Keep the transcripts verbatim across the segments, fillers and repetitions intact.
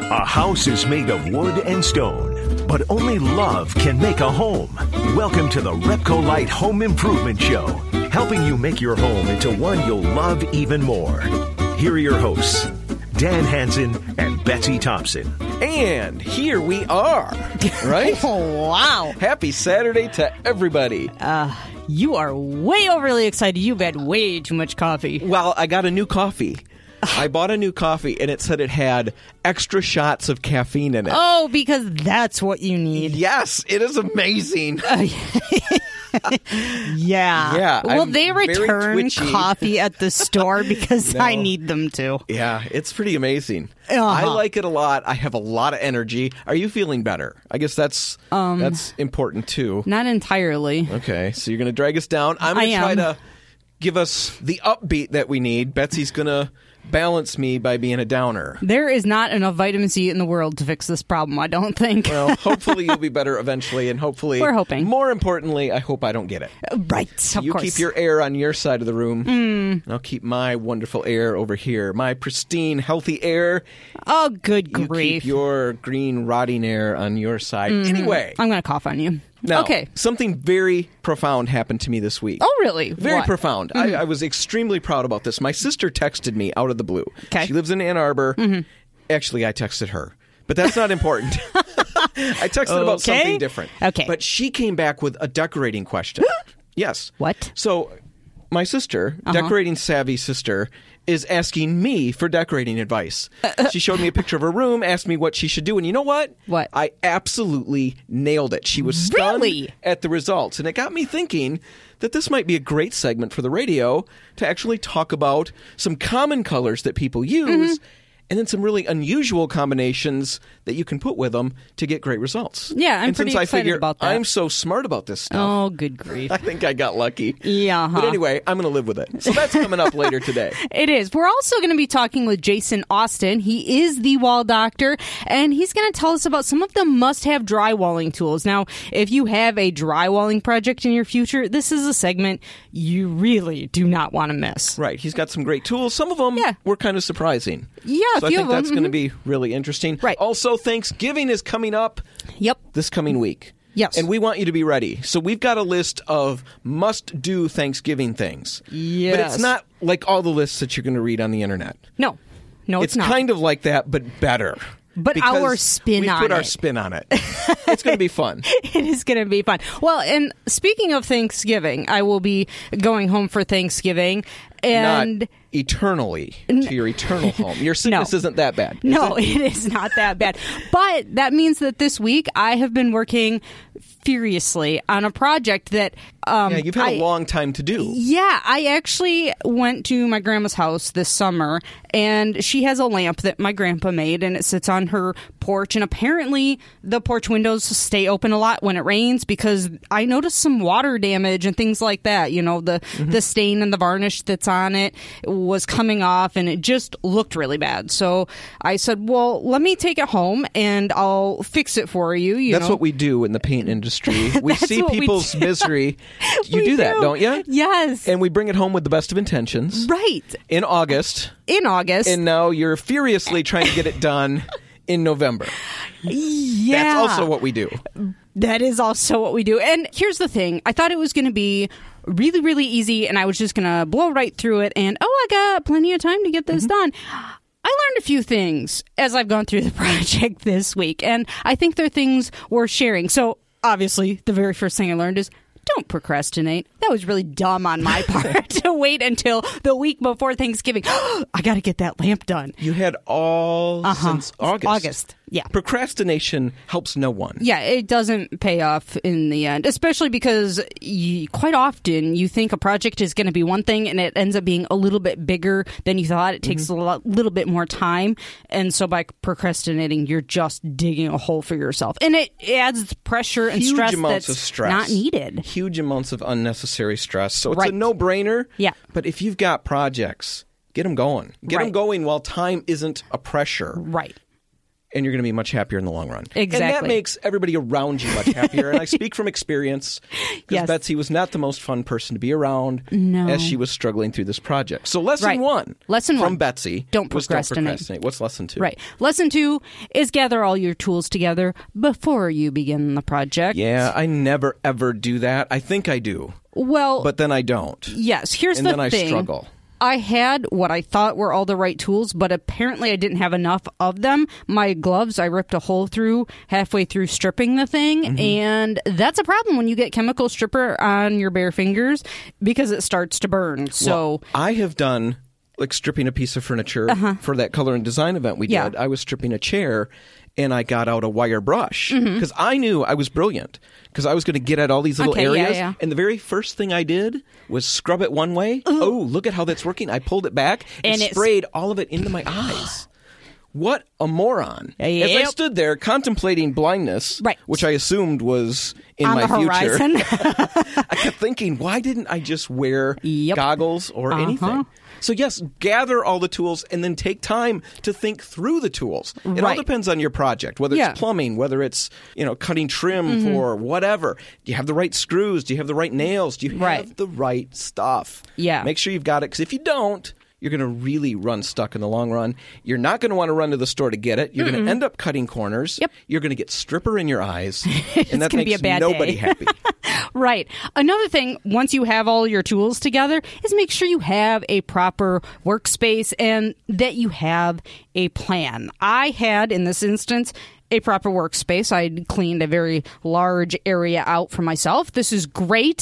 A house is made of wood and stone, but only love can make a home. Welcome to the Repco Light Home Improvement Show, helping you make your home into one you'll love even more. Here are your hosts, Dan Hansen and Betsy Thompson. And here we are, right? Oh, wow. Happy Saturday to everybody. Uh, you are way overly excited. You've had way too much coffee. Well, I got a new coffee. I bought a new coffee, and it said it had extra shots of caffeine in it. Oh, because that's what you need. Yes, it is amazing. Uh, yeah. Yeah. Well, I'm they return twitchy. coffee at the store because No. I need them to. Yeah, it's pretty amazing. Uh-huh. I like it a lot. I have a lot of energy. Are you feeling better? I guess that's Um, that's important, too. Not entirely. Okay, so you're going to drag us down. I'm going I to try am. to give us the upbeat that we need. Betsy's going to balance me by being a downer. There is not enough vitamin C in the world to fix this problem, I don't think. Well, hopefully you'll be better eventually, and hopefully, We're hoping. more importantly, I hope I don't get it. Right, of you course. keep your air on your side of the room, mm. and I'll keep my wonderful air over here. My pristine, healthy air. Oh, good You grief. keep your green, rotting air on your side. Mm-hmm. Anyway. I'm going to cough on you. Now, okay. something very profound happened to me this week. Oh, really? Very What? profound. Mm-hmm. I, I was extremely proud about this. My sister texted me out of the blue. Okay. She lives in Ann Arbor. Mm-hmm. Actually, I texted her. But that's not important. I texted about Okay. something different. Okay. But she came back with a decorating question. Yes. What? So my sister, Uh-huh. decorating savvy sister, is asking me for decorating advice. She showed me a picture of her room, asked me what she should do, and you know what? What? I absolutely nailed it. She was stunned Really? at the results, and it got me thinking that this might be a great segment for the radio to actually talk about some common colors that people use, and then some really unusual combinations that you can put with them to get great results. Yeah, I'm and pretty since I excited figure about that. I'm so smart about this stuff, Oh, good grief. I think I got lucky. Yeah, But huh. anyway, I'm going to live with it. So that's coming up later today. It is. We're also going to be talking with Jason Austin. He is the wall doctor, and he's going to tell us about some of the must-have drywalling tools. Now, if you have a drywalling project in your future, this is a segment you really do not want to miss. Right. He's got some great tools. Some of them Yeah. were kind of surprising. Yeah, a so I few think of them. that's going to Mhm. be really interesting. Right. Also, Thanksgiving is coming up Yep. this coming week. Yes. And we want you to be ready. So we've got a list of must-do Thanksgiving things. Yes. But it's not like all the lists that you're going to read on the internet. No. No, it's, It's not. kind of like that, but better. But Because our spin we on put our it. spin on it. It's going to be fun. It is going to be fun. Well, and speaking of Thanksgiving, I will be going home for Thanksgiving. And Not eternally to your eternal home. Your sickness No. isn't that bad. is no, it? it is not that bad. But that means that this week I have been working furiously on a project that um, Yeah, you've had I- a long time to do. Yeah, I actually went to my grandma's house this summer, and she has a lamp that my grandpa made, and it sits on her porch. And apparently, the porch windows stay open a lot when it rains because I noticed some water damage and things like that. You know, the Mm-hmm. the stain and the varnish that's on it was coming off, and it just looked really bad. So I said, "Well, let me take it home, and I'll fix it for you." You That's know? what we do in the paint industry. We That's see what we people's do. misery. You We do that, don't you? Yes. And we bring it home with the best of intentions. Right. In August, In August. and now you're furiously trying to get it done in November. Yeah. That's also what we do. That is also what we do. And here's the thing. I thought it was going to be really, really easy, and I was just going to blow right through it, and, oh, I got plenty of time to get this done. I learned a few things as I've gone through the project this week, and I think they're things worth sharing. So, obviously, the very first thing I learned is don't procrastinate. That was really dumb on my part to wait until the week before Thanksgiving. I got to get that lamp done. You had all Uh-huh. since August. August, yeah. Procrastination helps no one. Yeah, it doesn't pay off in the end, especially because you, quite often you think a project is going to be one thing and it ends up being a little bit bigger than you thought. It takes Mm-hmm. a lot, little bit more time. And so by procrastinating, you're just digging a hole for yourself. And it adds pressure and Huge stress amounts that's of stress. not needed. Huge amounts of unnecessary stress. So it's Right. a no-brainer. Yeah. But if you've got projects, get them going. Get them Right. going while time isn't a pressure. Right. and you're going to be much happier in the long run. Exactly. And that makes everybody around you much happier. And I speak from experience because Yes. Betsy was not the most fun person to be around No. as she was struggling through this project. So lesson Right. one Lesson from one. Betsy Don't was procrastinate. don't procrastinate. What's lesson two? Right. Lesson two is gather all your tools together before you begin the project. Yeah, I never, ever do that. I think I do, Well, but then I don't. yes, here's and the then I thing. struggle. I had what I thought were all the right tools, but apparently I didn't have enough of them. My gloves, I ripped a hole through halfway through stripping the thing, Mm-hmm. and that's a problem when you get chemical stripper on your bare fingers because it starts to burn. So, Well, I have done like stripping a piece of furniture for that color and design event we Yeah. did. I was stripping a chair and I got out a wire brush because I knew I was brilliant because I was going to get at all these little Okay, yeah, areas. yeah. And the very first thing I did was scrub it one way. Oh, look at how that's working. I pulled it back and, And it's- sprayed all of it into my eyes. What a moron. As I Yep. stood there contemplating blindness, Right. which I assumed was in on my the future, horizon. I kept thinking, why didn't I just wear Yep. goggles or Uh-huh. anything? So yes, gather all the tools and then take time to think through the tools. It all Right. depends on your project, whether Yeah. it's plumbing, whether it's, you know, cutting trim Mm-hmm. for whatever. Do you have the right screws? Do you have the right nails? Do you have Right. the right stuff? Yeah. Make sure you've got it, because if you don't, you're going to really run stuck in the long run. You're not going to want to run to the store to get it. You're going to end up cutting corners. Yep. You're going to get stripper in your eyes. and that gonna makes be a bad nobody day. happy. Right. Another thing, once you have all your tools together, is make sure you have a proper workspace and that you have a plan. I had, in this instance, a proper workspace. I cleaned a very large area out for myself. This is great.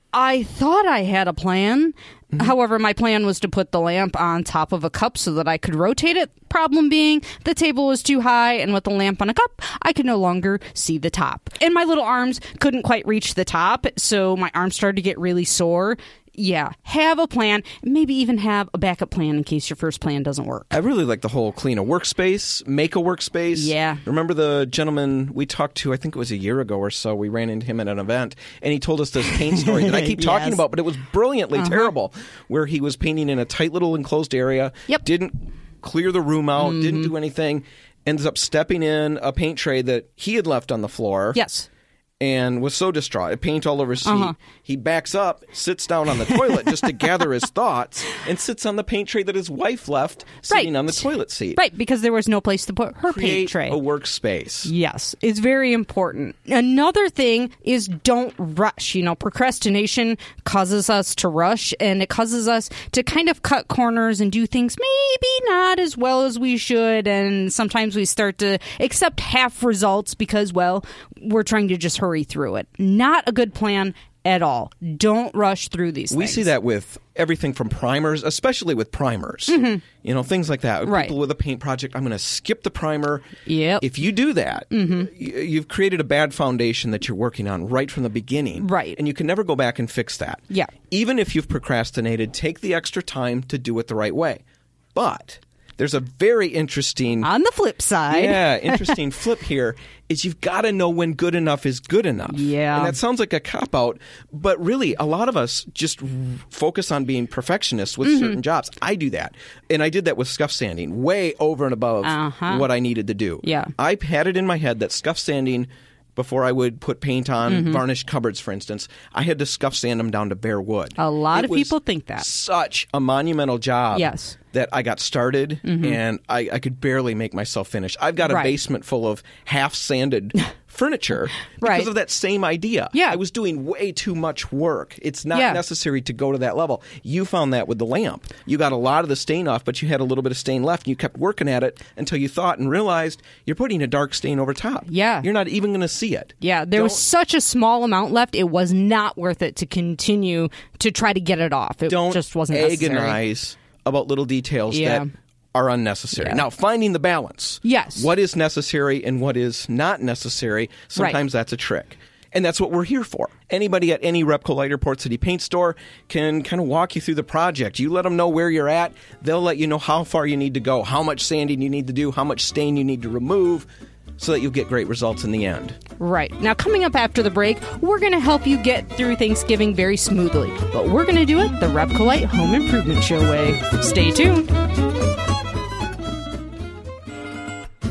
I thought I had a plan. Mm-hmm. However, my plan was to put the lamp on top of a cup so that I could rotate it. Problem being, the table was too high, and with the lamp on a cup, I could no longer see the top. And my little arms couldn't quite reach the top, so my arms started to get really sore. Yeah, have a plan. Maybe even have a backup plan in case your first plan doesn't work. I really like the whole clean a workspace, make a workspace. Yeah. Remember the gentleman we talked to, I think it was a year ago or so, we ran into him at an event, and he told us this paint story that I keep talking Yes. about, but it was brilliantly Uh-huh. terrible, where he was painting in a tight little enclosed area, Yep. didn't clear the room out, Mm-hmm. didn't do anything, ends up stepping in a paint tray that he had left on the floor. Yes. And was so distraught, paint all over his feet. Uh-huh. He backs up, sits down on the toilet just to gather his thoughts, and sits on the paint tray that his wife left sitting Right. on the toilet seat. Right, because there was no place to put her Create paint tray. a workspace. Yes, it's very important. Another thing is don't rush. You know, procrastination causes us to rush, and it causes us to kind of cut corners and do things maybe not as well as we should. And sometimes we start to accept half results because, well, we're trying to just hurry through it. Not a good plan at all. Don't rush through these We things. see that with everything from primers, especially with primers. You know, things like that. Right. People with a paint project, I'm going to skip the primer. Yep. If you do that, y- you've created a bad foundation that you're working on right from the beginning. Right. And you can never go back and fix that. Yeah. Even if you've procrastinated, take the extra time to do it the right way. But there's a very interesting... On the flip side. Yeah, interesting flip here is you've got to know when good enough is good enough. Yeah. And that sounds like a cop-out, but really, a lot of us just r- focus on being perfectionists with Mm-hmm. certain jobs. I do that. And I did that with scuff sanding, way over and above Uh-huh. what I needed to do. Yeah. I had it in my head that scuff sanding, before I would put paint on Mm-hmm. varnished cupboards, for instance, I had to scuff sand them down to bare wood. A lot It of was people think that. Such a monumental job. Yes. That I got started and I, I could barely make myself finish. I've got a Right. basement full of half sanded furniture because Right. of that same idea. Yeah. I was doing way too much work. It's not Yeah. necessary to go to that level. You found that with the lamp. You got a lot of the stain off, but you had a little bit of stain left, and you kept working at it until you thought and realized you're putting a dark stain over top. Yeah. You're not even going to see it. Yeah, there was Don't- such a small amount left. It was not worth it to continue to try to get it off. It Don't just wasn't necessary. agonize about little details Yeah. that are unnecessary. Yeah. Now, finding the balance. Yes. What is necessary and what is not necessary, sometimes that's a trick. And that's what we're here for. Anybody at any Repco Lighter Port City paint store can kind of walk you through the project. You let them know where you're at. They'll let you know how far you need to go, how much sanding you need to do, how much stain you need to remove, so that you'll get great results in the end. Right. Now, coming up after the break, we're going to help you get through Thanksgiving very smoothly. But we're going to do it the Repco Light Home Improvement Show way. Stay tuned.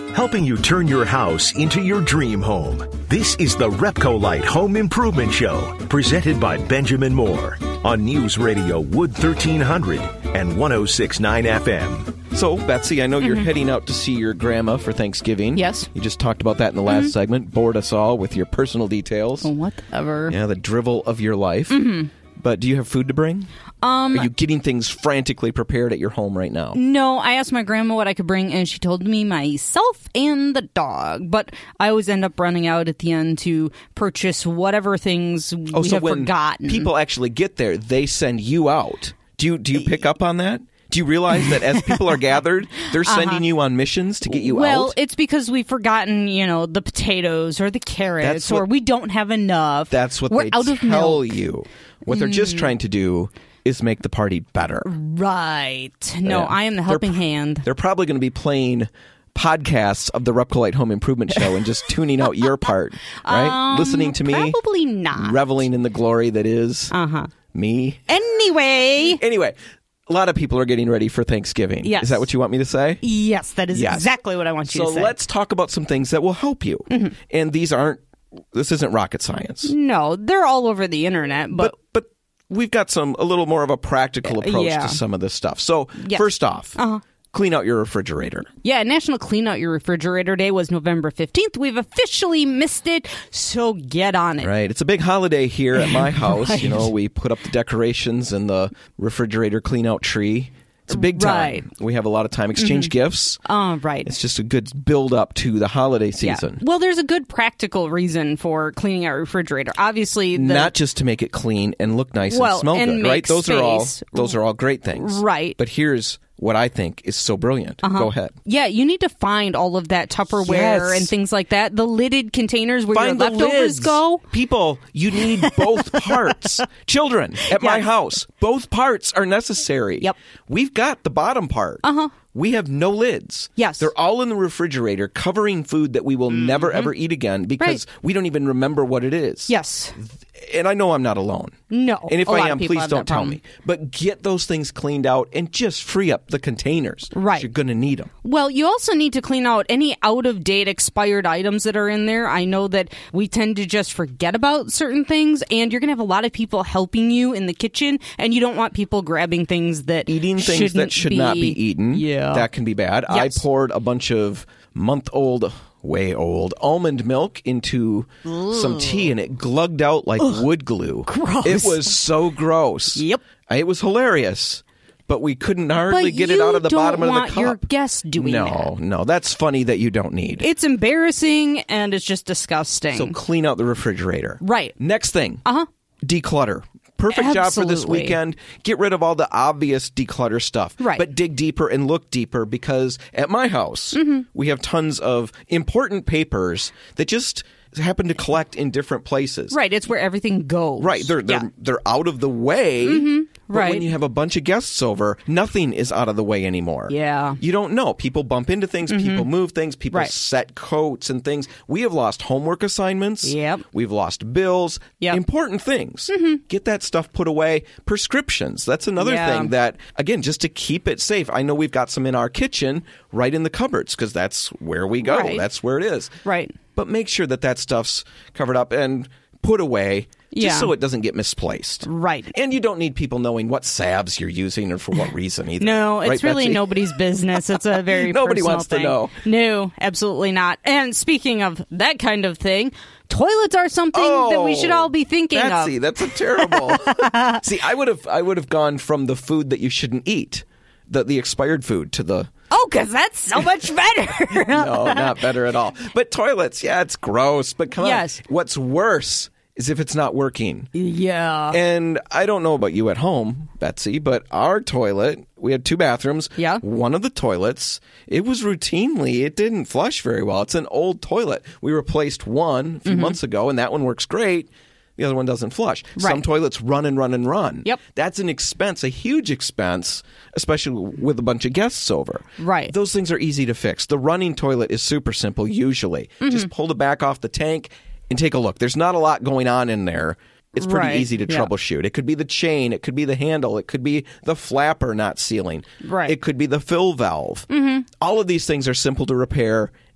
helping you turn your house into your dream home. This is the Repcolite Home Improvement Show, presented by Benjamin Moore on News Radio Wood thirteen hundred and one oh six point nine F M. So, Betsy, I know you're mm-hmm. heading out to see your grandma for Thanksgiving. Yes. You just talked about that in the last mm-hmm. segment, bored us all with your personal details. Whatever. Yeah, the drivel of your life. Mm-hmm. But do you have food to bring? Um, Are you getting things frantically prepared at your home right now? No, I asked my grandma what I could bring, and she told me myself and the dog. But I always end up running out at the end to purchase whatever things oh, we so have when forgotten. People actually get there, they send you out. Do you do you pick up on that? Do you realize that as people are gathered, they're sending uh-huh. you on missions to get you well, out? Well, it's because we've forgotten, you know, the potatoes or the carrots, what, or we don't have enough. That's what We're they out of tell milk. you. What they're mm. just trying to do is make the party better. Right. No, yeah. I am the helping they're, hand. They're probably going to be playing podcasts of the Repcolite Home Improvement Show and just tuning out your part, right? Um, Listening to me. Probably not. Reveling in the glory that is uh-huh. me. Anyway. Anyway. A lot of people are getting ready for Thanksgiving. Yes. Is that what you want me to say? Yes, that is yes. exactly what I want you so to say. So let's talk about some things that will help you. Mm-hmm. And these aren't, this isn't rocket science. No, they're all over the internet. But, but, but we've got some, a little more of a practical approach yeah. to some of this stuff. So yes. first off, uh-huh. clean out your refrigerator. Yeah, National Clean Out Your Refrigerator Day was November fifteenth. We've officially missed it, so get on it. Right. It's a big holiday here at my house. right. You know, we put up the decorations and the refrigerator clean out tree. It's a big time. Right. We have a lot of time. Exchange mm-hmm. gifts. Oh, right. It's just a good build up to the holiday season. Yeah. Well, there's a good practical reason for cleaning our refrigerator. Obviously, the, not just to make it clean and look nice well, and smell and good, make right? Those space. are all those are all great things. Right. But here's what I think is so brilliant. Uh-huh. Go ahead. Yeah, you need to find all of that Tupperware yes. and things like that. The lidded containers where find your the leftovers lids. go. People, you need both parts. Children, at yes. my house, both parts are necessary. Yep. We've got the bottom part. Uh-huh. We have no lids. Yes. They're all in the refrigerator covering food that we will mm-hmm. never, ever eat again because right. we don't even remember what it is. Yes. And I know I'm not alone. No. And if a I lot am, of people please have don't that tell problem. me. But get those things cleaned out and just free up the containers. Right. You're going to need them. Well, you also need to clean out any out-of-date expired items that are in there. I know that we tend to just forget about certain things, and you're going to have a lot of people helping you in the kitchen, and you don't want people grabbing things that Eating things that should be, not be eaten. Yeah. That can be bad. Yes. I poured a bunch of month-old... way old almond milk into Ooh. some tea, and it glugged out like Ugh. wood glue. Gross. It was so gross. Yep. It was hilarious, but we couldn't hardly but get it out of the bottom of the cup. You don't want your guests doing no, that. No, no. That's funny that you don't need. It's embarrassing, and it's just disgusting. So clean out the refrigerator. Right. Next thing. Uh-huh. Declutter. Perfect Absolutely. job for this weekend. Get rid of all the obvious declutter stuff. Right. But dig deeper and look deeper because at my house, mm-hmm. we have tons of important papers that just happen to collect in different places. Right. It's where everything goes. Right. They're they're, yeah. they're out of the way. Mm-hmm. But right. when you have a bunch of guests over, nothing is out of the way anymore. Yeah. You don't know. People bump into things. Mm-hmm. People move things. People right. set coats and things. We have lost homework assignments. Yep. We've lost bills. Yep. Important things. Mm-hmm. Get that stuff put away. Prescriptions. That's another yeah. thing that, again, just to keep it safe. I know we've got some in our kitchen right in the cupboards because that's where we go. Right. That's where it is. Right. But make sure that that stuff's covered up and put away. Just yeah. so it doesn't get misplaced. Right. And you don't need people knowing what salves you're using and for what reason either. No, it's right, really Betsy? nobody's business. It's a very Nobody personal wants thing. to know. No, absolutely not. And speaking of that kind of thing, toilets are something oh, that we should all be thinking Betsy, of. That's a terrible. See, I would have I would have gone from the food that you shouldn't eat, the the expired food, to the Oh, because that's so much better. No, not better at all. But toilets, yeah, it's gross. But come yes. on. What's worse is if it's not working. Yeah. And I don't know about you at home, Betsy, but our toilet, we had two bathrooms. Yeah. One of the toilets, it was routinely, it didn't flush very well. It's an old toilet. We replaced one a few mm-hmm. months ago, and that one works great. The other one doesn't flush. Right. Some toilets run and run and run. Yep. That's an expense, a huge expense, especially with a bunch of guests over. Right. Those things are easy to fix. The running toilet is super simple usually. Mm-hmm. Just pull the back off the tank and take a look. There's not a lot going on in there. It's pretty right. easy to yeah. troubleshoot. It could be the chain. It could be the handle. It could be the flapper not sealing. Right. It could be the fill valve. Mm-hmm. All of these things are simple to repair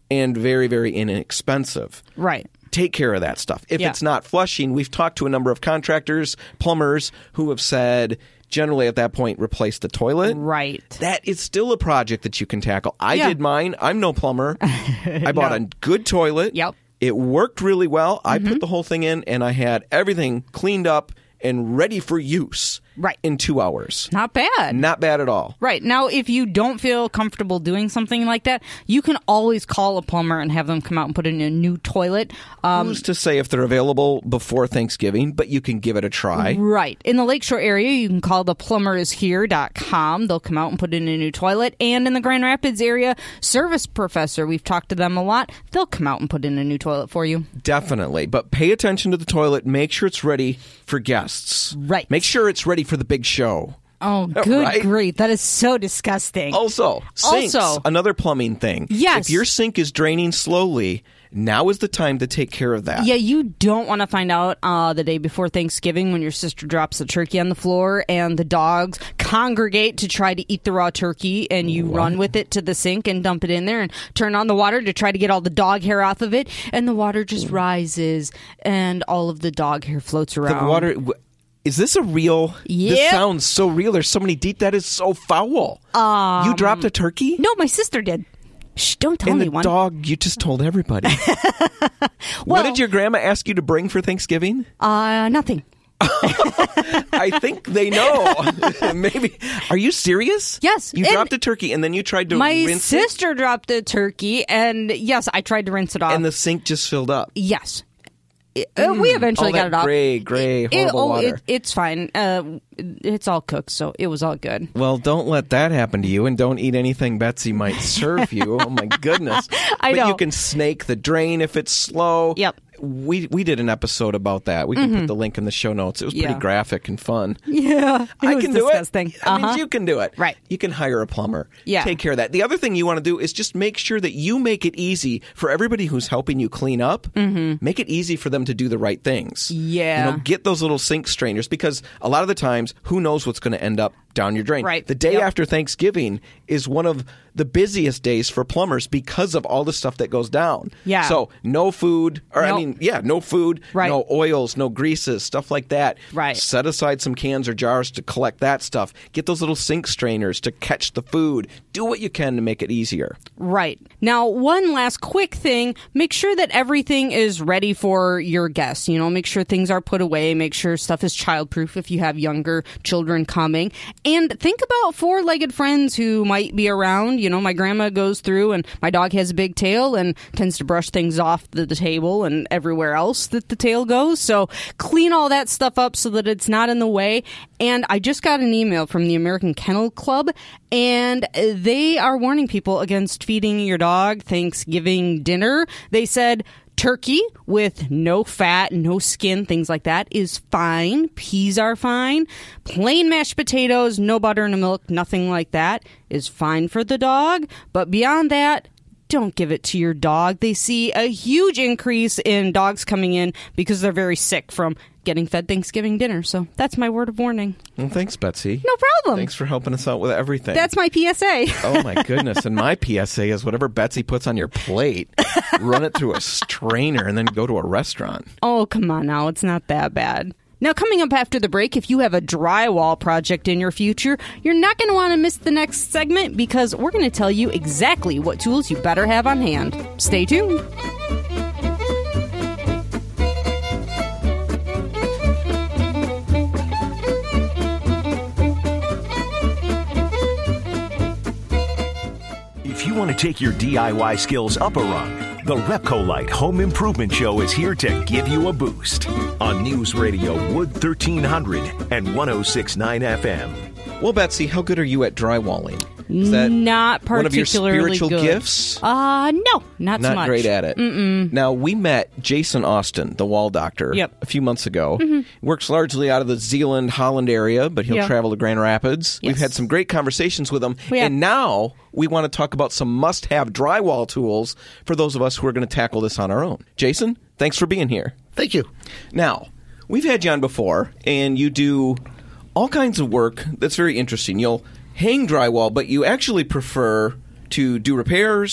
and very, very inexpensive. Right. Take care of that stuff. If Yeah. it's not flushing, we've talked to a number of contractors, plumbers, who have said generally at that point replace the toilet. Right. That is still a project that you can tackle. I Yeah. did mine. I'm no plumber. I bought No. a good toilet. Yep. It worked really well. I Mm-hmm. put the whole thing in, and I had everything cleaned up and ready for use Right. in two hours. Not bad. Not bad at all. Right. Now, if you don't feel comfortable doing something like that, you can always call a plumber and have them come out and put in a new toilet. Um, Who's to say if they're available before Thanksgiving, but you can give it a try. Right. In the Lakeshore area, you can call the plumber is here dot com. They'll come out and put in a new toilet. And in the Grand Rapids area, Service Professor, we've talked to them a lot. They'll come out and put in a new toilet for you. Definitely. But pay attention to the toilet. Make sure it's ready for guests. Right. Make sure it's ready for the big show. Oh, good Right? grief. That is so disgusting. Also, sinks, Also- another plumbing thing. Yes. If your sink is draining slowly, now is the time to take care of that. Yeah, you don't want to find out uh, the day before Thanksgiving when your sister drops the turkey on the floor and the dogs congregate to try to eat the raw turkey, and you run with it to the sink and dump it in there and turn on the water to try to get all the dog hair off of it, and the water just rises and all of the dog hair floats around. The water. w- Is this a real? This Yep. sounds so real. There's so many deep. That is so foul. Um, you dropped a turkey? No, my sister did. Shh, don't tell And the anyone. dog, you just told everybody. What Well- did your grandma ask you to bring for Thanksgiving? Uh, nothing. I think they know. Maybe. Are you serious? Yes, You and dropped a turkey and then you tried to My rinse it, sister dropped a turkey, and yes, I tried to rinse it off. and the sink just filled up. Yes. It- uh, we eventually all got that it off. gray, gray, It- horrible oh, water. It, it's fine. Uh, it's all cooked, so it was all good. Well, don't let that happen to you, and don't eat anything Betsy might serve you. Oh my goodness! I but know. you can snake the drain if it's slow. Yep. We we did an episode about that. We can put the link in the show notes. It was pretty Yeah. graphic and fun. Yeah, it I was can do disgusting. it. I mean, Uh-huh. you can do it. Right. You can hire a plumber. Yeah. Take care of that. The other thing you want to do is just make sure that you make it easy for everybody who's helping you clean up. Mm-hmm. Make it easy for them to do the right things. Yeah. You know, get those little sink strainers, because a lot of the times, who knows what's going to end up down your drain. Right. The day Yep. after Thanksgiving is one of the busiest days for plumbers because of all the stuff that goes down. Yeah. So no food, or I Nope. mean, yeah, no food, Right. no oils, no greases, stuff like that. Right. Set aside some cans or jars to collect that stuff. Get those little sink strainers to catch the food. Do what you can to make it easier. Right. Now, one last quick thing. Make sure that everything is ready for your guests. You know, make sure things are put away. Make sure stuff is childproof if you have younger children coming. And think about four-legged friends who might be around. You know, my grandma goes through, and my dog has a big tail and tends to brush things off the, the table and everywhere else that the tail goes. So clean all that stuff up so that it's not in the way. And I just got an email from the American Kennel Club, and they are warning people against feeding your dog Thanksgiving dinner. They said turkey with no fat, no skin, things like that is fine. Peas are fine. Plain mashed potatoes, no butter, no milk, nothing like that is fine for the dog. But beyond that, don't give it to your dog. They see a huge increase in dogs coming in because they're very sick from getting fed Thanksgiving dinner. So that's my word of warning. Well, thanks, Betsy. No problem. Thanks for helping us out with everything. That's my P S A. Oh, my goodness. And my P S A is whatever Betsy puts on your plate, run it through a strainer and then go to a restaurant. Oh, come on now. It's not that bad. Now, coming up after the break, if you have a drywall project in your future, you're not going to want to miss the next segment because we're going to tell you exactly what tools you better have on hand. Stay tuned. If you want to take your D I Y skills up a rung, the Repcolite Home Improvement Show is here to give you a boost on News Radio Wood thirteen hundred and one oh six point nine F M. Well, Betsy, how good are you at drywalling? Is that Not one of your particularly spiritual good. gifts? Uh, no, not, so Not much. great at it. Mm-mm. Now, we met Jason Austin, the wall doctor, Yep. a few months ago. Mm-hmm. Works largely out of the Zeeland, Holland area, but he'll Yeah. travel to Grand Rapids. Yes. We've had some great conversations with him. We have. And now we want to talk about some must-have drywall tools for those of us who are going to tackle this on our own. Jason, thanks for being here. Thank you. Now, we've had you on before, and you do all kinds of work that's very interesting. You'll hang drywall, but you actually prefer to do repairs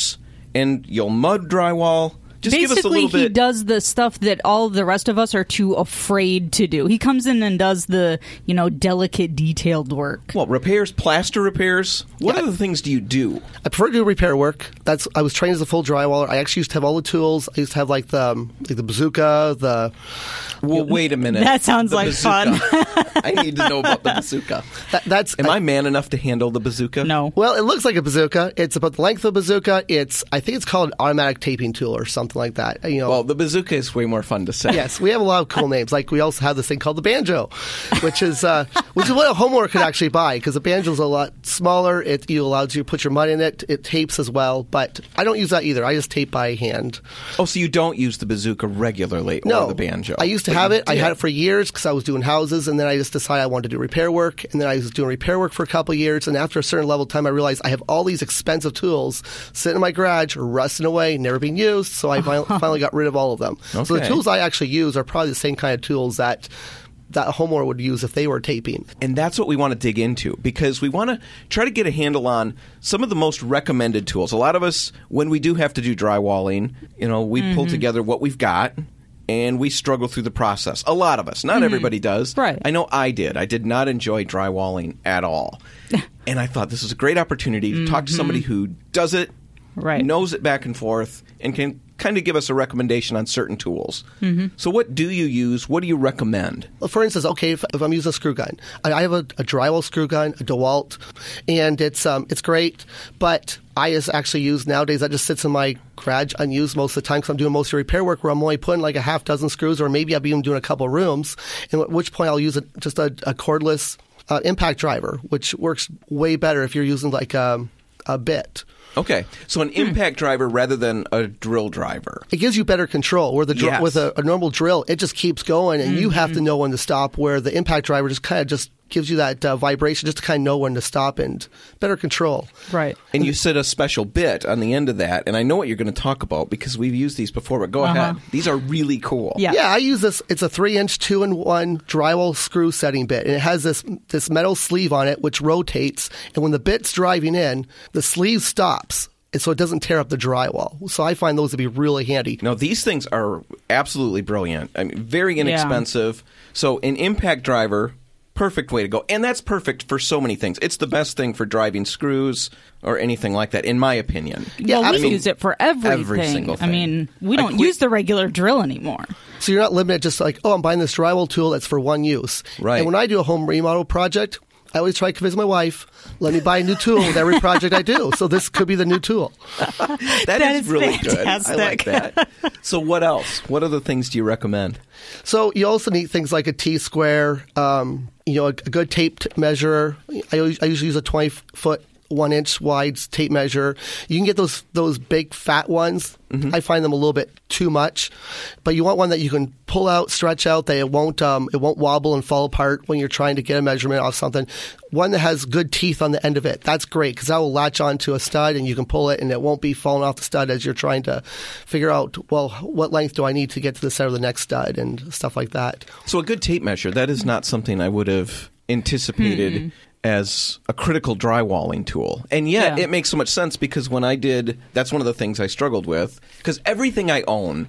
and you'll mud drywall. Just Basically, give us a little bit. he does the stuff that all the rest of us are too afraid to do. He comes in and does the, you know, delicate, detailed work. Well, repairs, plaster repairs. What Yeah. other things do you do? I prefer to do repair work. That's I was trained as a full drywaller. I actually used to have all the tools. I used to have like the um, like the bazooka, the Well, wait a minute. That sounds The like bazooka. fun. I need to know about the bazooka. that, that's. Am I man enough to handle the bazooka? No. Well, it looks like a bazooka. It's about the length of a bazooka. It's I think it's called an automatic taping tool or something like that. You know. Well, the bazooka is way more fun to say. Yes, we have a lot of cool names. Like we also have this thing called the banjo, which is uh, which is what a homeowner could actually buy because the banjo is a lot smaller. It you allows you to put your mud in it. It tapes as well, but I don't use that either. I just tape by hand. Oh, so you don't use the bazooka regularly No, or the banjo? I used to But have you it. I did. had it for years because I was doing houses, and then I just decided I wanted to do repair work, and then I was doing repair work for a couple of years, and after a certain level of time, I realized I have all these expensive tools sitting in my garage, rusting away, never being used, so I finally, finally got rid of all of them. So the Okay. tools I actually use are probably the same kind of tools that that a homeowner would use if they were taping. And that's what we want to dig into because we want to try to get a handle on some of the most recommended tools. A lot of us, when we do have to do drywalling, you know, we Mm-hmm. pull together what we've got and we struggle through the process. A lot of us. Not everybody does. Right. I know I did. I did not enjoy drywalling at all. And I thought this was a great opportunity to talk to somebody who does it, Right. knows it back and forth, and can kind of give us a recommendation on certain tools. Mm-hmm. So what do you use? What do you recommend? Well, for instance, okay, if, if I'm using a screw gun, I, I have a, a drywall screw gun, a DeWalt, and it's um, it's great, but I just actually use nowadays, that just sits in my garage unused most of the time because I'm doing most of the repair work where I'm only putting like a half dozen screws, or maybe I'll be even doing a couple rooms, and at which point I'll use a, just a, a cordless uh, impact driver, which works way better if you're using like um, a bit. Okay, so an impact driver rather than a drill driver. It gives you better control. Where the dr- Yes. with a, a normal drill, it just keeps going, and you have to know when to stop. Where the impact driver just kind of just gives you that uh, vibration, just to kind of know when to stop and better control. Right. And you said a special bit on the end of that, and I know what you're going to talk about because we've used these before, but go ahead. These are really cool. Yeah. Yeah, I use this. It's a three-inch, two-in-one drywall screw setting bit, and it has this this metal sleeve on it which rotates. And when the bit's driving in, the sleeve stops, and so it doesn't tear up the drywall. So I find those to be really handy. No, these things are absolutely brilliant. I mean, very inexpensive. So an impact driver, perfect way to go. And that's perfect for so many things. It's the best thing for driving screws or anything like that, in my opinion. Yeah, well, we I mean, use it for everything. every single I thing. mean, we I don't quit- use the regular drill anymore. So you're not limited just like, oh, I'm buying this drywall tool that's for one use. Right. And when I do a home remodel project, I always try to convince my wife, let me buy a new tool with every project I do. So this could be the new tool. that That is, is really good. I like fantastic. that. So what else? What other things do you recommend? So you also need things like a T-square, um, you know, a, a good tape t- measure. I, always, I usually use a twenty-foot, one-inch wide tape measure. You can get those those big, fat ones. Mm-hmm. I find them a little bit too much. But you want one that you can pull out, stretch out, that it won't um, it won't wobble and fall apart when you're trying to get a measurement off something. One that has good teeth on the end of it. That's great because that will latch onto a stud and you can pull it and it won't be falling off the stud as you're trying to figure out, well, what length do I need to get to the center of the next stud and stuff like that. So a good tape measure, that is not something I would have anticipated as a critical drywalling tool. And yet Yeah. it makes so much sense because when I did, that's one of the things I struggled with because everything I own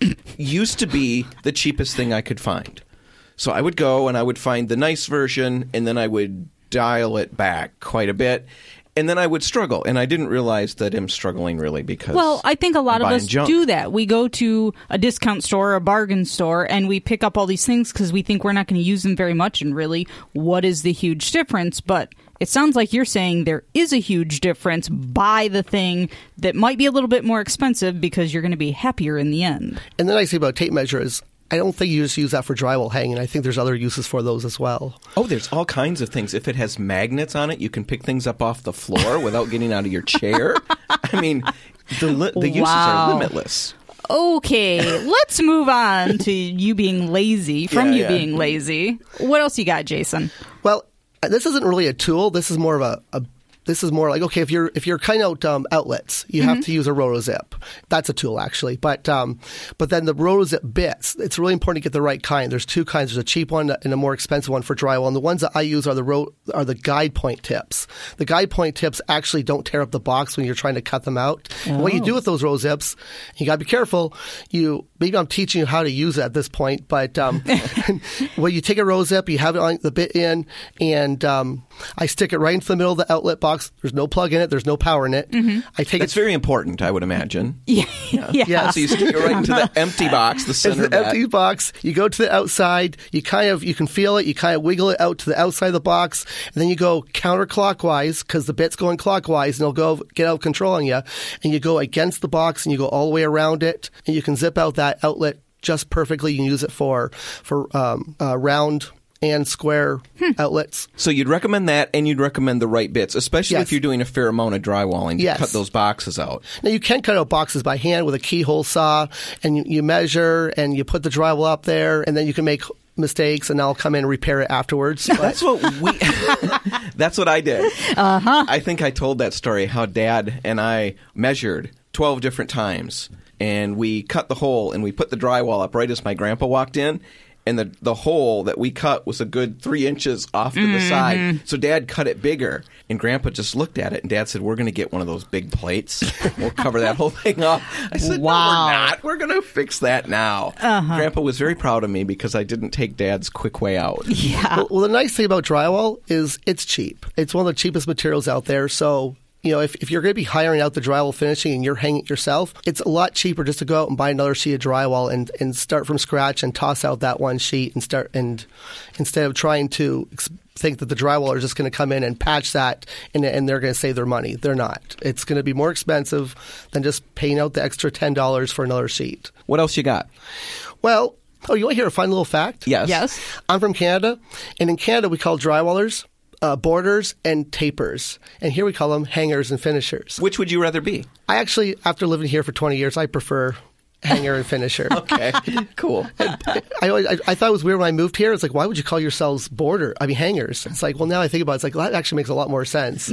used to be the cheapest thing I could find. So I would go and I would find the nice version and then I would dial it back quite a bit. And then I would struggle, and I didn't realize that I'm struggling really because Well, I think a lot I'm of buying us junk. do that. We go to a discount store or a bargain store and we pick up all these things because we think we're not going to use them very much. And really, what is the huge difference? But it sounds like you're saying there is a huge difference. Buy the thing that might be a little bit more expensive because you're going to be happier in the end. And the nice thing about tape measure is I don't think you just use that for drywall hanging. I think there's other uses for those as well. Oh, there's all kinds of things. If it has magnets on it, you can pick things up off the floor without getting out of your chair. I mean, the li- the uses Wow. are limitless. Okay, let's move on to you being lazy, from Yeah, you yeah. being lazy. What else you got, Jason? Well, this isn't really a tool. This is more of a, a this is more like, okay, if you're if you're cutting out um, outlets, you mm-hmm. have to use a RotoZip. That's a tool, actually. But um, but then the RotoZip bits, it's really important to get the right kind. There's two kinds. There's a cheap one and a more expensive one for drywall. And the ones that I use are the ro- are the guide point tips. The guide point tips actually don't tear up the box when you're trying to cut them out. Oh. And what you do with those RotoZips, you got to be careful. You maybe I'm teaching you how to use it at this point, but um, well, you take a RotoZip, you have it on the bit in, and um, I stick it right into the middle of the outlet box. There's no plug in it. There's no power in it. Mm-hmm. I take That's it. very important, I would imagine. Yeah. Yeah. yeah. yeah. So you stick it right into the empty box, the center it's the of empty that. box. You go to the outside. You kind of you can feel it. You kind of wiggle it out to the outside of the box, and then you go counterclockwise because the bit's going clockwise, and it'll go get out of control on you. And you go against the box, and you go all the way around it, and you can zip out that outlet just perfectly. You can use it for for um, uh, round and square hmm. outlets. So you'd recommend that, and you'd recommend the right bits, especially yes. if you're doing a fair amount of drywalling to yes. cut those boxes out. Now, you can cut out boxes by hand with a keyhole saw, and you, you measure, and you put the drywall up there, and then you can make mistakes, and I'll come in and repair it afterwards. But. That's what we. That's what I did. Uh-huh. I think I told that story, how Dad and I measured twelve different times, and we cut the hole, and we put the drywall up right as my grandpa walked in. And the the hole that we cut was a good three inches off to mm-hmm. the side. So Dad cut it bigger. And Grandpa just looked at it. And Dad said, we're going to get one of those big plates. We'll cover that whole thing up. I said, wow. no, we're not. We're going to fix that now. Uh-huh. Grandpa was very proud of me because I didn't take Dad's quick way out. Yeah. Well, well, the nice thing about drywall is it's cheap. It's one of the cheapest materials out there. So... You know, if, if you're going to be hiring out the drywall finishing and you're hanging it yourself, it's a lot cheaper just to go out and buy another sheet of drywall and, and start from scratch and toss out that one sheet and start and instead of trying to ex- think that the drywaller is just going to come in and patch that and, and they're going to save their money. They're not. It's going to be more expensive than just paying out the extra ten dollars for another sheet. What else you got? Well, oh, you want to hear a fun little fact? Yes. Yes. I'm from Canada, and in Canada we call drywallers Uh, borders and tapers. And here we call them hangers and finishers. Which would you rather be? I actually, after living here for twenty years, I prefer hanger and finisher. Okay, cool. I, always, I I thought it was weird when I moved here. It's like, why would you call yourselves border? I mean, hangers. It's like, well, now I think about it, it's like, well, that actually makes a lot more sense.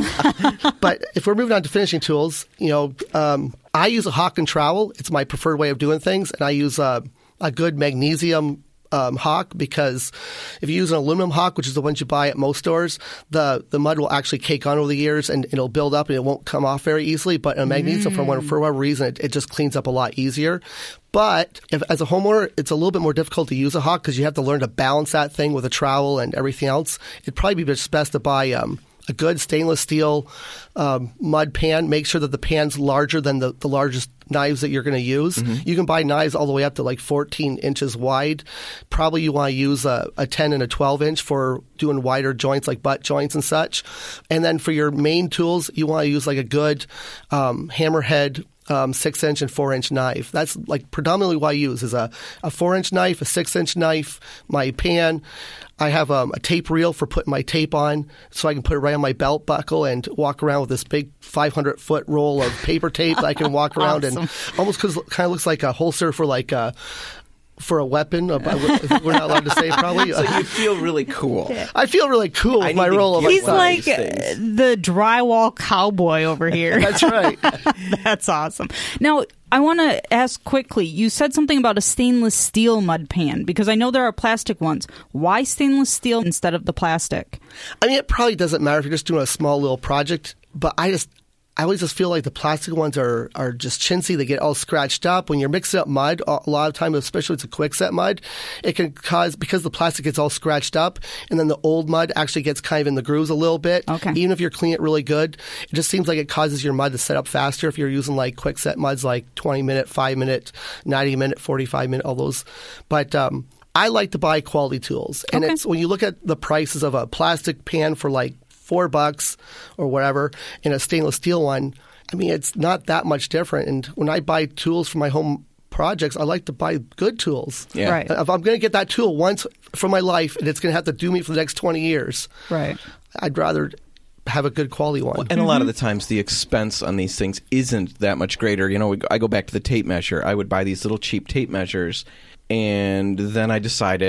But if we're moving on to finishing tools, you know, um, I use a Hawk and trowel. It's my preferred way of doing things. And I use a, a good magnesium Um, Hawk, because if you use an aluminum Hawk, which is the ones you buy at most stores, the, the mud will actually cake on over the years and it'll build up and it won't come off very easily. But a magnesium, mm. for, one, for whatever reason, it, it just cleans up a lot easier. But if, as a homeowner, it's a little bit more difficult to use a Hawk because you have to learn to balance that thing with a trowel and everything else. It'd probably be just best to buy um, a good stainless steel um, mud pan. Make sure that the pan's larger than the, the largest knives that you're going to use. Mm-hmm. You can buy knives all the way up to like fourteen inches wide. Probably you want to use a, a ten and a twelve inch for doing wider joints like butt joints and such. And then for your main tools, you want to use like a good um, hammerhead Um, six inch and four inch knife. That's like predominantly what I use is a, a four inch knife, a six inch knife, my pan. I have um, a tape reel for putting my tape on so I can put it right on my belt buckle and walk around with this big five hundred foot roll of paper tape that I can walk around awesome. and almost cause, kind of looks like a holster for like a, for a weapon. We're not allowed to say probably. So you feel really cool. I feel really cool with I my need to roll of get He's one of like these things. the drywall cowboy over here. That's right. That's awesome. Now, I want to ask quickly, you said something about a stainless steel mud pan, because I know there are plastic ones. Why stainless steel instead of the plastic? I mean, it probably doesn't matter if you're just doing a small little project, but I just, I always just feel like the plastic ones are, are just chintzy. They get all scratched up. When you're mixing up mud, a lot of times, especially if it's a quickset mud, it can cause, because the plastic gets all scratched up, and then the old mud actually gets kind of in the grooves a little bit. Okay. Even if you're cleaning it really good, it just seems like it causes your mud to set up faster if you're using like quickset muds like twenty minute, five minute, ninety minute, forty-five minute, all those. But, um, I like to buy quality tools. And Okay. it's when you look at the prices of a plastic pan for like four bucks or whatever, and a stainless steel one, I mean, it's not that much different. And when I buy tools for my home projects, I like to buy good tools. Yeah. Right. If I'm going to get that tool once for my life and it's going to have to do me for the next twenty years, Right. I'd rather have a good quality one. And a lot of the times the expense on these things isn't that much greater. You know, we, I go back to the tape measure. I would buy these little cheap tape measures, and then I decided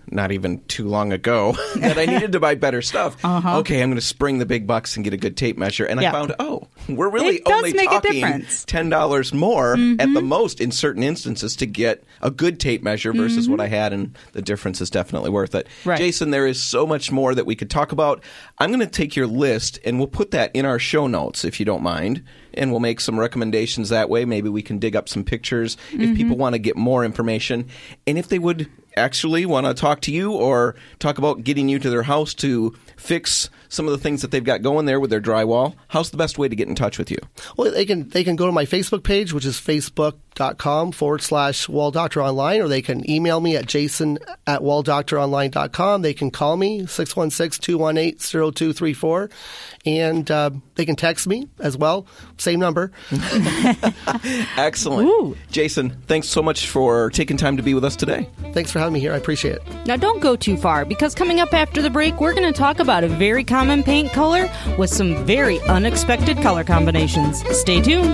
not even too long ago that I needed to buy better stuff. Uh-huh. Okay, I'm going to spring the big bucks and get a good tape measure. And yeah. I found, oh, we're really it does only make talking a difference. ten dollars more mm-hmm. at the most in certain instances to get a good tape measure versus mm-hmm. what I had, and the difference is definitely worth it. Right. Jason, there is so much more that we could talk about. I'm going to take your list, and we'll put that in our show notes, if you don't mind, and we'll make some recommendations that way. Maybe we can dig up some pictures mm-hmm. if people want to get more information. And if they would actually want to talk to you or talk about getting you to their house to fix some of the things that they've got going there with their drywall, how's the best way to get in touch with you? Well, they can they can go to my Facebook page, which is facebook.com forward slash Wall Doctor Online, or they can email me at jason at walldoctoronline dot com. They can call me, six one six, two one eight, zero two three four, and uh, they can text me as well, same number. Excellent. Ooh. Jason, thanks so much for taking time to be with us today. Thanks for having me here. I appreciate it. Now, don't go too far, because coming up after the break, we're going to talk about a very common paint color with some very unexpected color combinations. Stay tuned.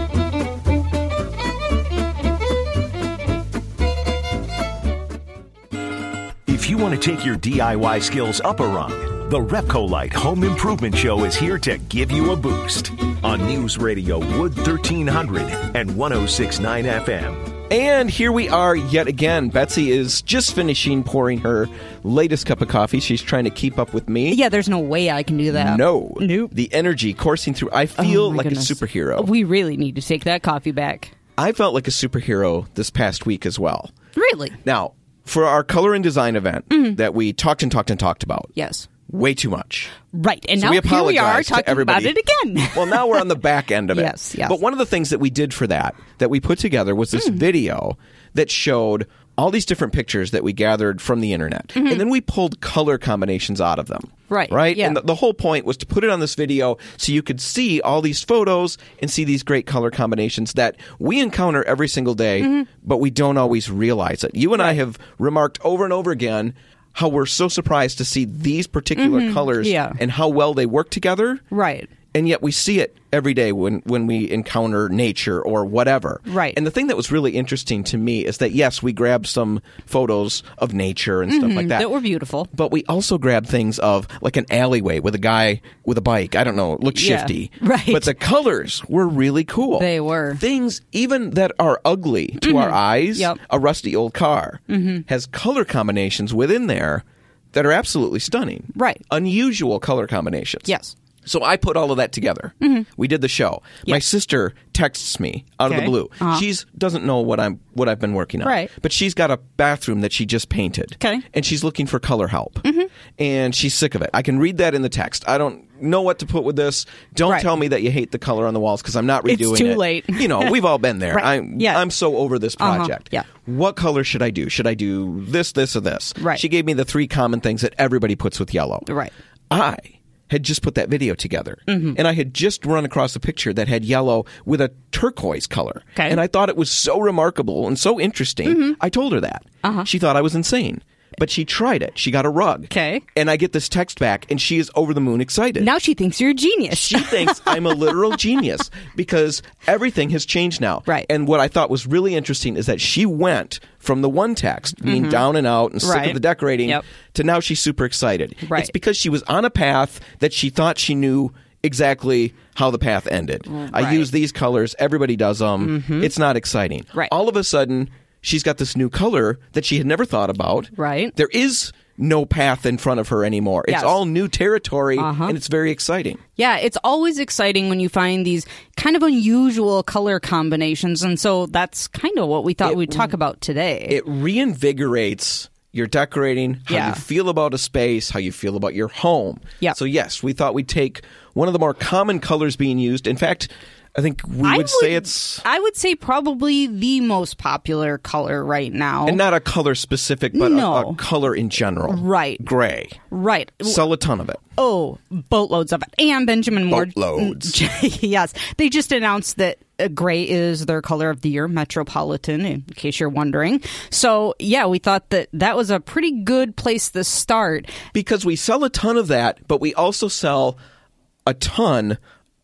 If you want to take your D I Y skills up a rung, the Repcolite Home Improvement Show is here to give you a boost on News Radio Wood thirteen hundred and one oh six point nine F M. And here we are yet again. Betsy is just finishing pouring her latest cup of coffee. She's trying to keep up with me. Yeah, there's no way I can do that. No. Nope. The energy coursing through. I feel Oh, my like goodness. a superhero. We really need to take that coffee back. I felt like a superhero this past week as well. Really? Now, for our color and design event Mm-hmm. that we talked and talked and talked about, Yes. way too much. Right. And So now we here we are apologize to talking everybody. about it again. Well, now we're on the back end of it. Yes, yes. But one of the things that we did for that, that we put together, was this Mm. video that showed all these different pictures that we gathered from the internet. Mm-hmm. And then we pulled color combinations out of them. Right, Right? yeah. And the, the whole point was to put it on this video so you could see all these photos and see these great color combinations that we encounter every single day, Mm-hmm. but we don't always realize it. You and I have remarked over and over again how we're so surprised to see these particular colors Mm-hmm. Yeah. and how well they work together. Right. And yet we see it every day when, when we encounter nature or whatever. Right. And the thing that was really interesting to me is that, yes, we grabbed some photos of nature and stuff like that. That were beautiful. But we also grabbed things of like an alleyway with a guy with a bike. I don't know, it looked Yeah, shifty. right. But the colors were really cool. They were. Things even that are ugly to our eyes. Yep. A rusty old car has color combinations within there that are absolutely stunning. Right. Unusual color combinations. Yes. So I put all of that together. Mm-hmm. We did the show. My sister texts me out of Okay. the blue. Uh-huh. She's doesn't know what I'm what I've been working on. Right. But she's got a bathroom that she just painted. Okay. And she's looking for color help. Mm-hmm. And she's sick of it. I can read that in the text. I don't know what to put with this. Don't Right. tell me that you hate the color on the walls because I'm not redoing It's too it. late. You know, we've all been there. Right. I'm Yeah. I'm so over this Uh-huh. project. Yeah. What color should I do? Should I do this, this, or this? Right. She gave me the three common things that everybody puts with yellow. Right. I had just put that video together, Mm-hmm. and I had just run across a picture that had yellow with a turquoise color. Okay. And I thought it was so remarkable and so interesting. Mm-hmm. I told her that. Uh-huh. She thought I was insane. But she tried it. She got a rug. Okay. And I get this text back, and she is over the moon excited. Now she thinks you're a genius. She thinks I'm a literal genius because everything has changed now. Right. And what I thought was really interesting is that she went from the one text, being down and out and sick Right. of the decorating, Yep. to now she's super excited. Right. It's because she was on a path that she thought she knew exactly how the path ended. I Right. use these colors. Everybody does them. It's not exciting. Right. All of a sudden, she's got this new color that she had never thought about. Right. There is no path in front of her anymore. It's Yes. all new territory, Uh-huh. and it's very exciting. Yeah, it's always exciting when you find these kind of unusual color combinations. And so that's kind of what we thought It- we'd talk about today. It reinvigorates your decorating, how Yeah. you feel about a space, how you feel about your home. Yeah. So, yes, we thought we'd take one of the more common colors being used. In fact, I think we I would say it's... I would say probably the most popular color right now. And not a color specific, but a- No. a, color in general. Right. Gray. Right. Sell a ton of it. Oh, boatloads of it. And Benjamin Moore. Boatloads. Yes. They just announced that uh, gray is their color of the year, Metropolitan, in case you're wondering. So, yeah, we thought that that was a pretty good place to start. Because we sell a ton of that, but we also sell a ton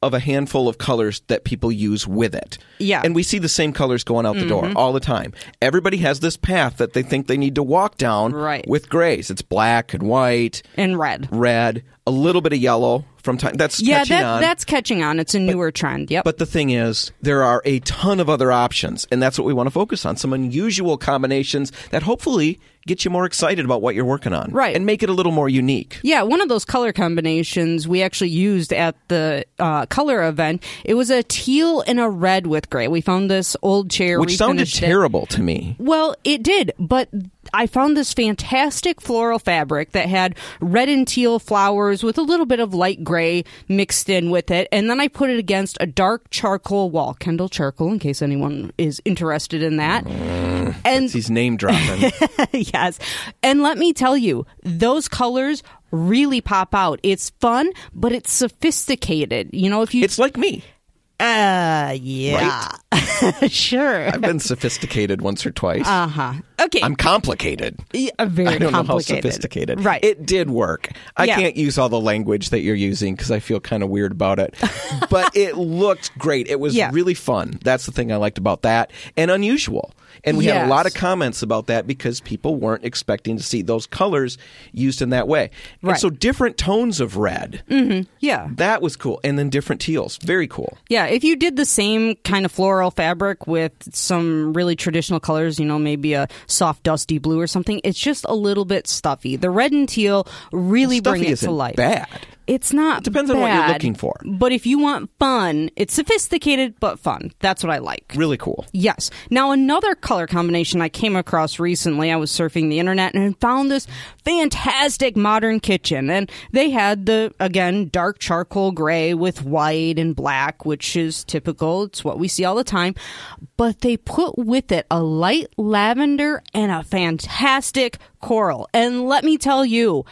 of a handful of colors that people use with it. Yeah. And we see the same colors going out the door all the time. Everybody has this path that they think they need to walk down Right. with grays. It's black and white, And red. red, a little bit of yellow from time. That's Yeah, catching that, on. that's catching on. It's a newer trend. Yep. But the thing is, there are a ton of other options, and that's what we want to focus on. Some unusual combinations that hopefully get you more excited about what you're working on. Right. And make it a little more unique. Yeah, one of those color combinations we actually used at the uh, color event. It was a teal and a red with gray. We found this old chair. Which sounded refinished it. terrible to me. Well, it did, but I found this fantastic floral fabric that had red and teal flowers with a little bit of light gray mixed in with it, and then I put it against a dark charcoal wall, Kendall charcoal, in case anyone is interested in that. Mm, and he's name dropping. yes, and let me tell you, those colors really pop out. It's fun, but it's sophisticated. You know, if you It's like me. uh yeah, sure. I've been sophisticated once or twice. Uh huh. Okay. I'm complicated. Yeah, very I don't know how complicated. sophisticated. Right. It did work. I Yeah. can't use all the language that you're using because I feel kind of weird about it. But it looked great. It was Yeah. really fun. That's the thing I liked about that. And unusual. And we had a Yes. lot of comments about that because people weren't expecting to see those colors used in that way. And Right. so different tones of red. Yeah. That was cool. And then different teals. Very cool. Yeah, if you did the same kind of floral fabric with some really traditional colors, you know, maybe a soft dusty blue or something, it's just a little bit stuffy. The red and teal really Stuffy bring it isn't to life. bad. It's not It depends on what you're bad, looking for. But if you want fun, it's sophisticated but fun. That's what I like. Really cool. Yes. Now, another color combination I came across recently, I was surfing the internet and found this fantastic modern kitchen. And they had the, again, dark charcoal gray with white and black, which is typical. It's what we see all the time. But they put with it a light lavender and a fantastic coral. And let me tell you,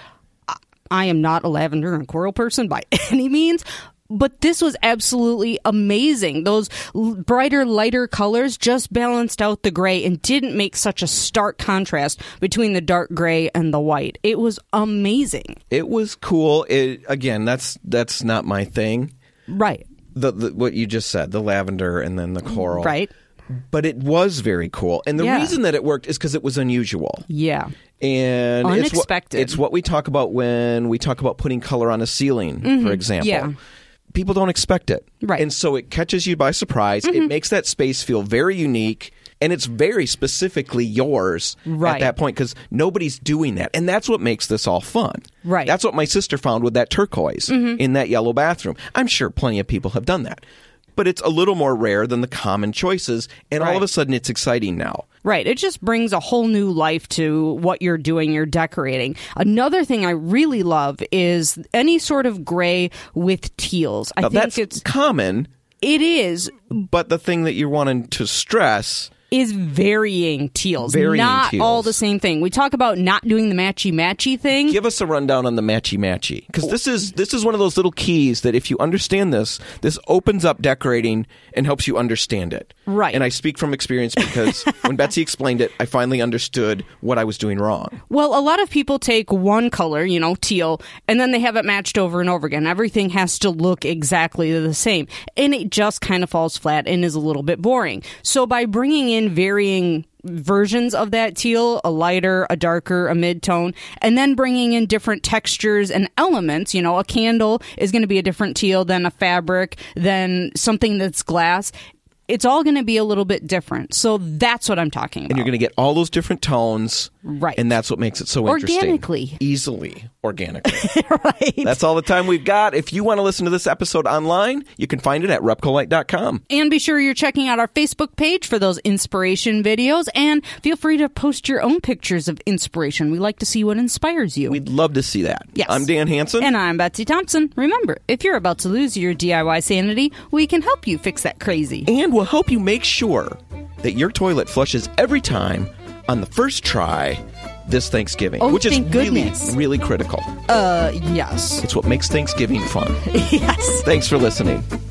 I am not a lavender and coral person by any means, but this was absolutely amazing. Those l- brighter, lighter colors just balanced out the gray and didn't make such a stark contrast between the dark gray and the white. It was amazing. It was cool. It, again, that's that's not my thing. Right. The, the what you just said, the lavender and then the coral. Right. But it was very cool. And the Yeah. reason that it worked is because it was unusual. Yeah. And Unexpected. It's what, it's what we talk about when we talk about putting color on a ceiling, for example. Yeah. People don't expect it. Right. And so it catches you by surprise. It makes that space feel very unique. And it's very specifically yours Right. at that point because nobody's doing that. And that's what makes this all fun. Right. That's what my sister found with that turquoise in that yellow bathroom. I'm sure plenty of people have done that. But it's a little more rare than the common choices. And all Right. of a sudden, it's exciting now. Right. It just brings a whole new life to what you're doing, you're decorating. Another thing I really love is any sort of gray with teals. I Now, think that's it's common, it is but the thing that you're wanting to stress is varying teals. Varying not teals. all the same thing. We talk about not doing the matchy matchy thing. Give us a rundown on the matchy matchy, because this is this is one of those little keys that if you understand this, this opens up decorating and helps you understand it. Right. And I speak from experience because when Betsy explained it, I finally understood what I was doing wrong. Well, a lot of people take one color, you know, teal, and then they have it matched over and over again. Everything has to look exactly the same, and it just kind of falls flat and is a little bit boring. So by bringing in varying versions of that teal, a lighter, a darker, a mid-tone, and then bringing in different textures and elements, you know, a candle is going to be a different teal than a fabric, than something that's glass. It's all going to be a little bit different. So that's what I'm talking about. And you're going to get all those different tones. Right. And that's what makes it so interesting. Organically. Easily. Organically. right. That's all the time we've got. If you want to listen to this episode online, you can find it at repcolite dot com. And be sure you're checking out our Facebook page for those inspiration videos. And feel free to post your own pictures of inspiration. We like to see what inspires you. We'd love to see that. Yes. I'm Dan Hansen. And I'm Betsy Thompson. Remember, if you're about to lose your D I Y sanity, we can help you fix that crazy. And we'll help you make sure that your toilet flushes every time on the first try this Thanksgiving, Oh, which is thank really, goodness. really critical. Uh, yes. It's what makes Thanksgiving fun. yes. Thanks for listening.